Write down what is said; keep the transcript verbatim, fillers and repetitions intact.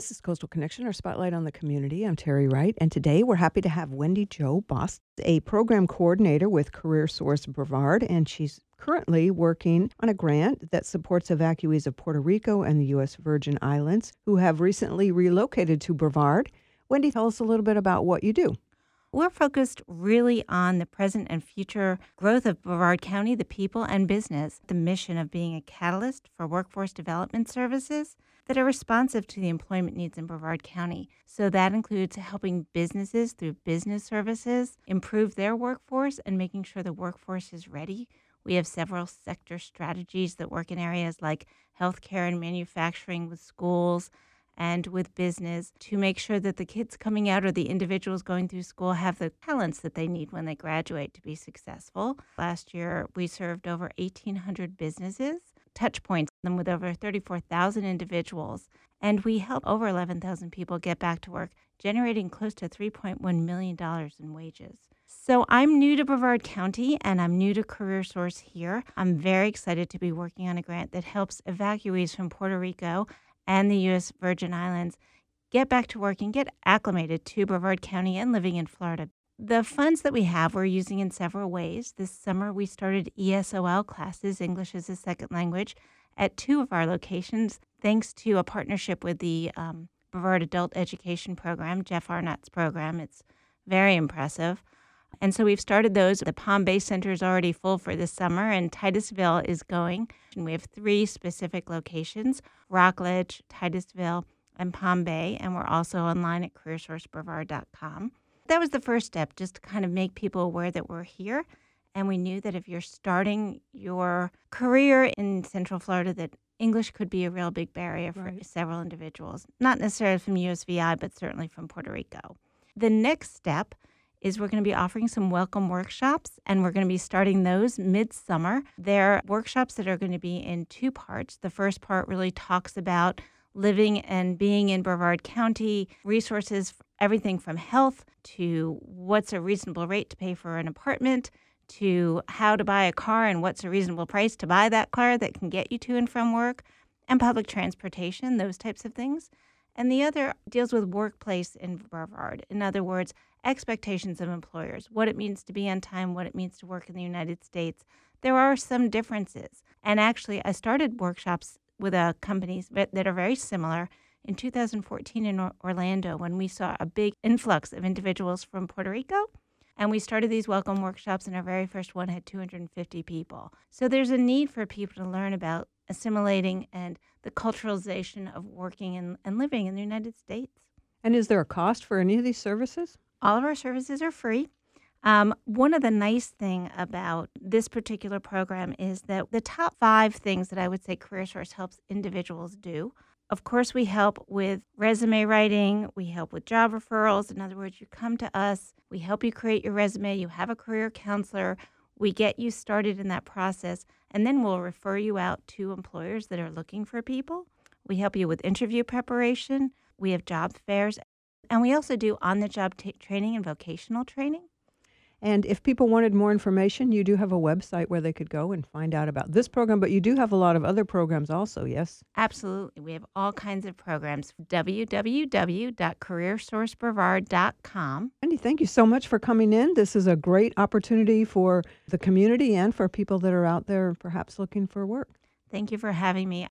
This is Coastal Connection, our spotlight on the community. I'm Terry Wright, and today we're happy to have Wendy Jo Boss, a program coordinator with Career Source Brevard, and she's currently working on a grant that supports evacuees of Puerto Rico and the U S Virgin Islands who have recently relocated to Brevard. Wendy, tell us a little bit about what you do. We're focused really on the present and future growth of Brevard County, the people and business, the mission of being a catalyst for workforce development services that are responsive to the employment needs in Brevard County. So that includes helping businesses through business services improve their workforce and making sure the workforce is ready. We have several sector strategies that work in areas like healthcare and manufacturing with schools and with business to make sure that the kids coming out or the individuals going through school have the talents that they need when they graduate to be successful. Last year, we served over eighteen hundred businesses, touch points, them with over thirty-four thousand individuals, and we helped over eleven thousand people get back to work, generating close to three point one million dollars in wages. So I'm new to Brevard County, and I'm new to Career Source here. I'm very excited to be working on a grant that helps evacuees from Puerto Rico and the U S Virgin Islands get back to work and get acclimated to Brevard County and living in Florida. The funds that we have we're using in several ways. This summer we started E S O L classes, English as a Second Language, at two of our locations, thanks to a partnership with the um, Brevard Adult Education Program, Jeff Arnott's program. It's very impressive. And so we've started those. The Palm Bay Center is already full for this summer, and Titusville is going. And we have three specific locations, Rockledge, Titusville, and Palm Bay, and we're also online at career source brevard dot com. That was the first step, just to kind of make people aware that we're here. And we knew that if you're starting your career in Central Florida, that English could be a real big barrier for Right. several individuals, not necessarily from U S V I, but certainly from Puerto Rico. The next step is we're going to be offering some welcome workshops, and we're going to be starting those midsummer. They're workshops that are going to be in two parts. The first part really talks about living and being in Brevard County, resources, everything from health to what's a reasonable rate to pay for an apartment, to how to buy a car and what's a reasonable price to buy that car that can get you to and from work, and public transportation, those types of things. And the other deals with workplace in Brevard. In other words, expectations of employers, what it means to be on time, what it means to work in the United States. There are some differences. And actually, I started workshops with uh, companies that are very similar in two thousand fourteen in Orlando when we saw a big influx of individuals from Puerto Rico. And we started these welcome workshops, and our very first one had two hundred fifty people. So there's a need for people to learn about assimilating and the culturalization of working and, and living in the United States. And is there a cost for any of these services? All of our services are free. Um, one of the nice thing about this particular program is that the top five things that I would say Career Source helps individuals do. Of course, we help with resume writing. We help with job referrals. In other words, you come to us, we help you create your resume. You have a career counselor. We get you started in that process, and then we'll refer you out to employers that are looking for people. We help you with interview preparation. We have job fairs. And we also do on-the-job t- training and vocational training. And if people wanted more information, you do have a website where they could go and find out about this program, but you do have a lot of other programs also, yes? Absolutely. We have all kinds of programs. w w w dot career source brevard dot com. Wendy, thank you so much for coming in. This is a great opportunity for the community and for people that are out there perhaps looking for work. Thank you for having me.